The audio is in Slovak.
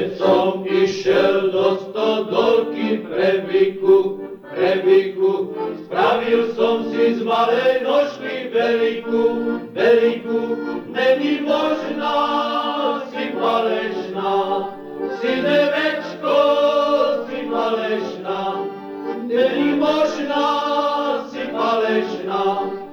Keď som išiel do stodolky prebyku, spravil som si z malej nožky veľkú, není možná, si falešná, si nevečko, si falešná, není možná, si falešná.